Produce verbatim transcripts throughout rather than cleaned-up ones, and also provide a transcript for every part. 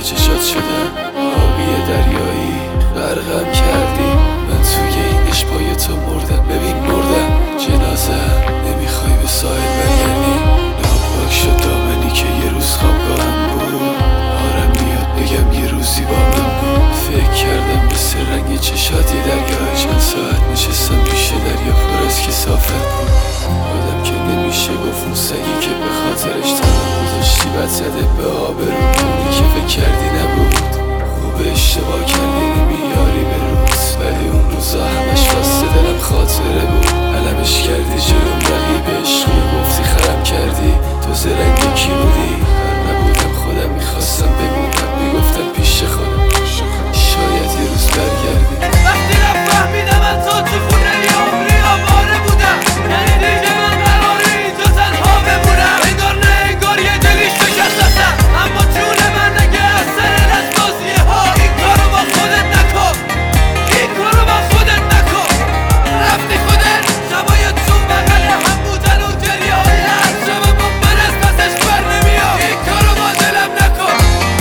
چشات شدم آبی دریایی غرقم کردی من توی این عشق پای تو مردم ببین مردم جنازه نمیخوای به ساحل برگردی ناپاک شد دامنی که یه روز خوابگاهم بود آرم میاد بگم یه روزی با من بود فکر کردم مثل رنگ چشاتی دریا چند ساعت نشستم پیش دریا پر از کثافت بود آدم که نمیشه گفت اون سگی که به خاطرش تنها گذاشتی بد زده به آبرو اونی که فکر کردی نبود خوب اشتباه کردی نمیاری به روز ولی اون روزا همش واسه دلم خاطره بود علمش کردی جلوم رقیب عشقی گفتی خرم کردی تو زرنگی کی بودی هر نبودم خودم میخواستم بمونم میگفتم پیش خودم شاید یه روز برگردی وقتی رفت فهمیدم من تا تو خونه یه عمری آواره بودم یعنی دیگه من قراره اینجا تنها بمونم انگار نه انگار یه دلی شکستم اما جون من نگه از سر دستبازیه ها این کارو با خودت نکن این کارو با خودت نکن رفتی خودت شبای تو بغل هم بودن و گریه های هر شب با من از پسش بر نمیام این کارو با دلم نکن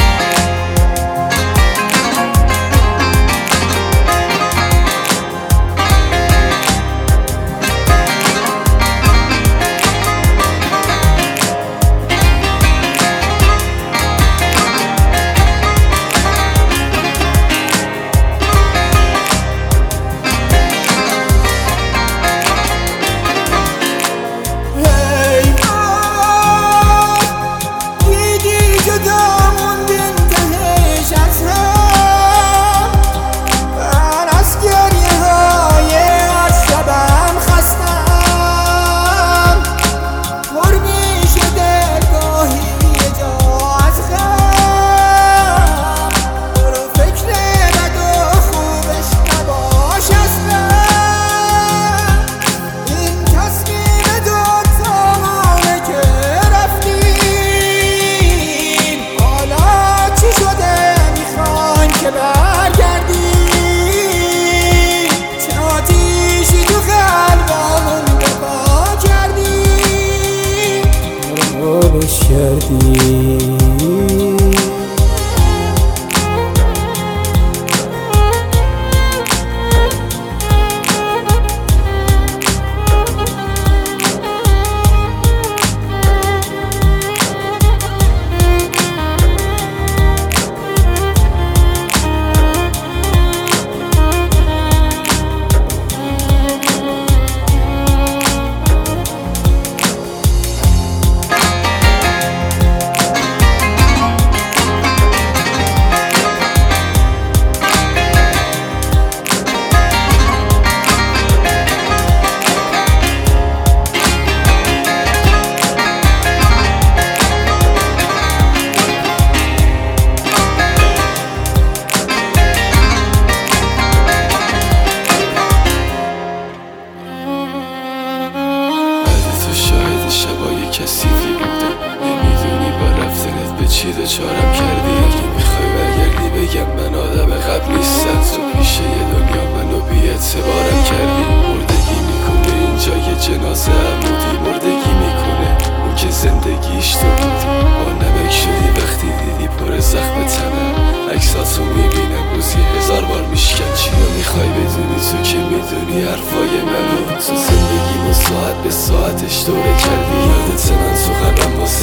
کردی شبای کثیفی بودم نمیدونی با رفتنت به چی دچارم کردی اگه میخوای برگردی بگم من آدم قبل نیستم تو پیش یه دنیا منو بی اعتبارم کردی مردگی میکنه اینجا یه جنازه عمودی مردگی میکنه اون که زندگیش تو بودی با نمک شدی وقتی دیدی پر زخم تنم عکساتو میبینم روزی هزار بار میشکن چیا میخوای بدونی تو که میدونی حرفای منو تو زندگیمو ساعت به ساعتش دوره کردی یادت من تو قلبم واسه